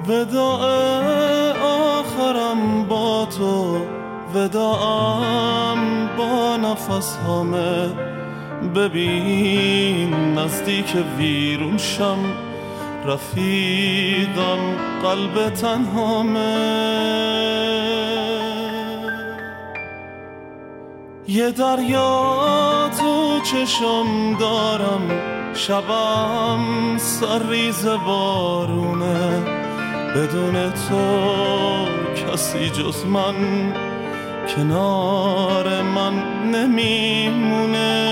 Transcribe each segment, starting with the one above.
وداع آخرم با تو، وداعم با نفس همه. ببین نزدیک ویرون شم، رفیقم قلب تنهامه. یه دریا تو چشم دارم، شبم سرریز بارونه. بدون تو کسی جز من کنار من نمیمونه.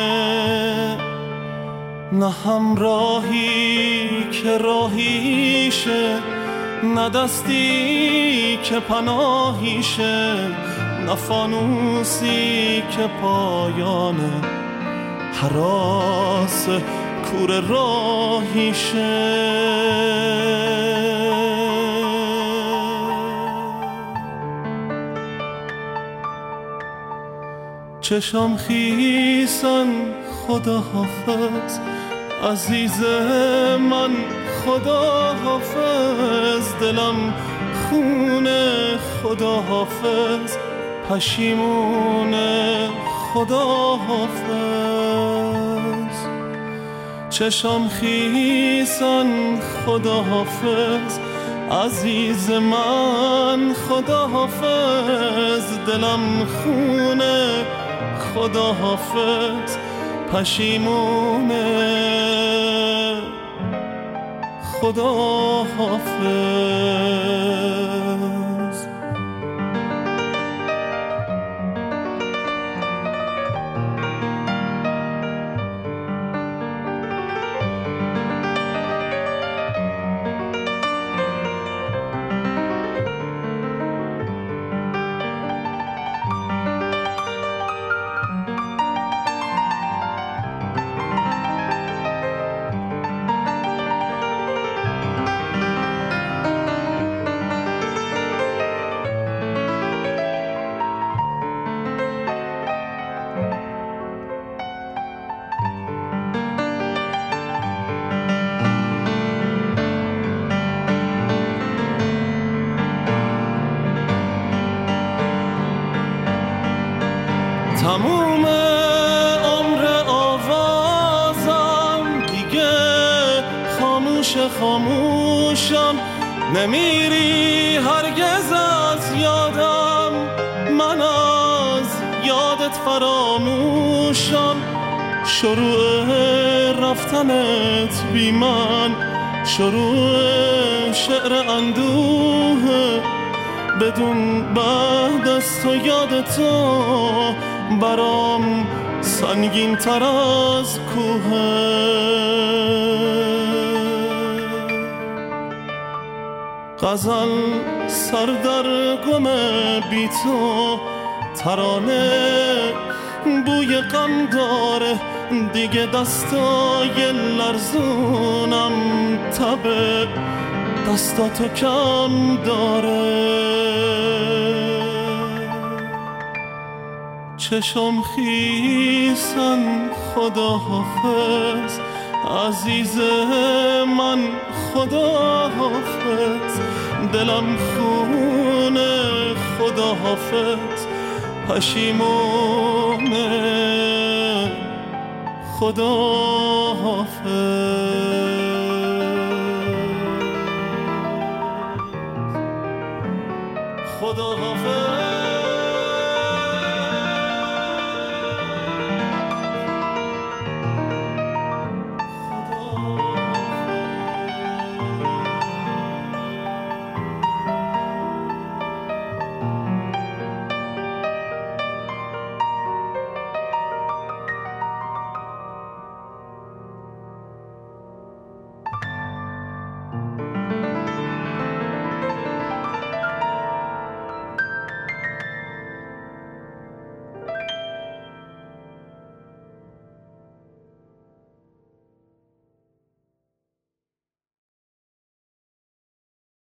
نه همراهی که راهیشه، نه دستی که پناهیشه، نه فانوسی که پایانه هراس کور راهیشه. چشم خیسن خدا حافظ، عزیز من خدا حافظ. دلم خونه خدا حافظ، پشیمونه خدا حافظ. چشم خیسن خدا حافظ، عزیز من خدا حافظ. دلم خونه خدا حافظ، پشیمونه خدا حافظ. تموم عمر آوازم دیگه خاموشم. نمیری هرگز از یادم، من از یادت فراموشم. شروع رفتنت بی من، شروع شعر اندوه. بدون بعد از تو یاد تو برام سنگین تر از کوه. غزل سر در گم بی تو، ترانه بوی غم داره. دیگه دستای لرزونم تب دستاتو کم داره. چشم خیسن خدا حافظ، عزیز من خدا حافظ. دلم خونه خدا حافظ، پشیمونه خدا حافظ.